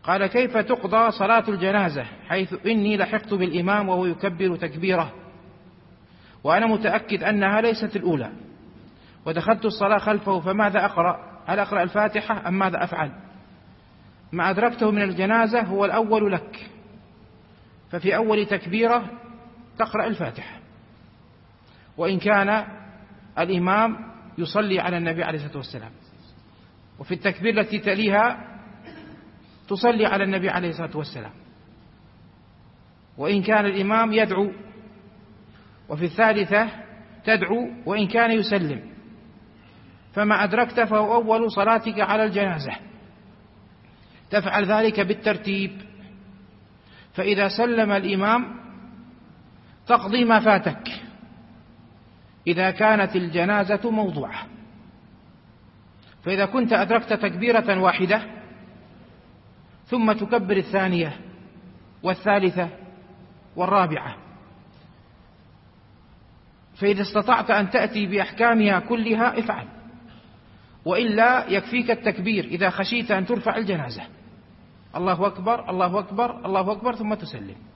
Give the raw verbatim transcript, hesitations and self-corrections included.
قال: كيف تقضى صلاة الجنازة حيث إني لحقت بالإمام وهو يكبر تكبيره وأنا متأكد أنها ليست الأولى، ودخلت الصلاة خلفه، فماذا أقرأ؟ هل أقرأ الفاتحة أم ماذا أفعل؟ ما أدركته من الجنازة هو الأول لك، ففي أول تكبيرة تقرأ الفاتحة، وإن كان الإمام يصلي على النبي عليه الصلاة والسلام، وفي التكبير التي تليها تصلي على النبي عليه الصلاة والسلام، وإن كان الإمام يدعو، وفي الثالثة تدعو وإن كان يسلم، فما أدركت فهو أول صلاتك على الجنازة. تفعل ذلك بالترتيب، فإذا سلم الإمام تقضي ما فاتك إذا كانت الجنازة موضوعة، فإذا كنت أدركت تكبيرة واحدة ثم تكبر الثانية والثالثة والرابعة، فإذا استطعت أن تأتي بأحكامها كلها افعل، وإلا يكفيك التكبير إذا خشيت أن ترفع الجنازة. الله أكبر الله أكبر الله أكبر ثم تسلم.